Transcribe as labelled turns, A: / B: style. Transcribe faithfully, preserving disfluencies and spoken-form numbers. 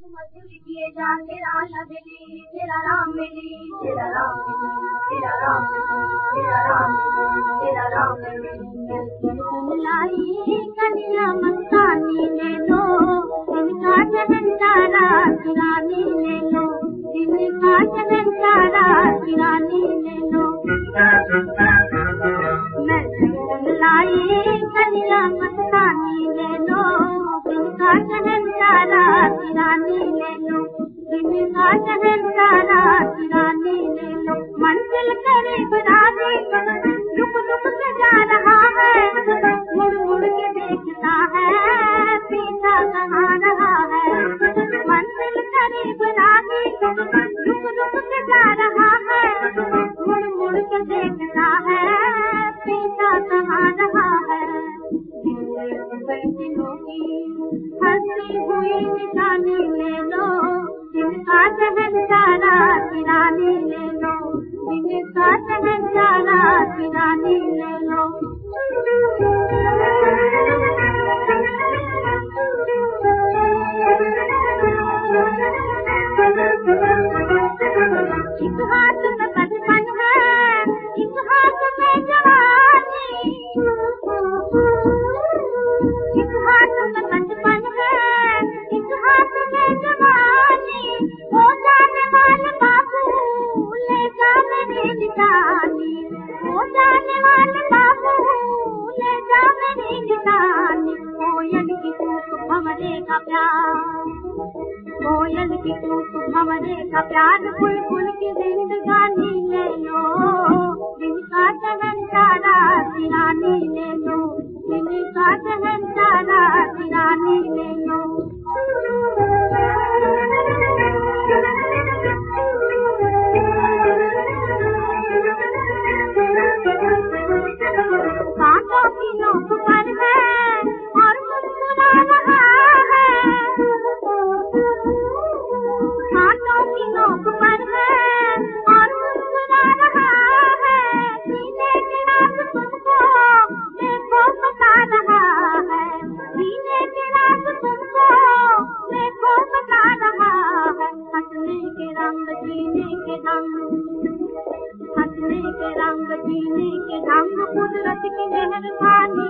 A: मजूरी किए जा तेरा लबली तेरा राम मिली तेरा राम मिली तेरा राम मिली तेरा राम मिली तेरा राम मिली लाई कनिया मस्तानी ले लो इनका जन्म सारा सिरानी ले लो इनका जन्म सारा सिरानी ले लो मैं लाई कनिया मस्तानी ले लो इनका जन्म सारा सिरानी ले लो इनका जन्म सारा सिरानी ले लो मंजिल करीब रानी रुक रुक के जा रहा है मुड़ मुड़ के देखता है पीछा कहाँ रहा है मंजिल करीब रानी रुक रुक के जा रहा है मुड़ मुड़ के देखता है पीछा कहाँ रहा है दिलों की हंसी हुई निशानी ले लो जिनका जहन सारा सिरानी ले लो जिनका जहन सारा सिरानी ले लो एक हाथ में बचपन है एक हाथ में जवानी एक हाथ में बचपन है एक हाथ में जवानी हो जाने वाले बाबू ले जा मेरी निशानी हो जाने वाले बाबू ले जा मेरी निशानी कोयल की कूक भंवरे का प्यार कोयल की कूक भंवरे का प्यार बुलबुल की जिंदगानी ले लो जिनका जहन सारा सिरानी ले लो जिनका जहन सारा सिरानी ले लो कांटों की नोक पर है और मुस्कुरा रहा है कांटों की नोक पर है और मुस्कुरा रहा है सीने के रात तुमको देखो बता रहा है सीने के रात तुमको देखो बता रहा है हंसने के रंग जीने के ढंग हंसने के रंग जीने के ढंग कुदरत की मेहरबानी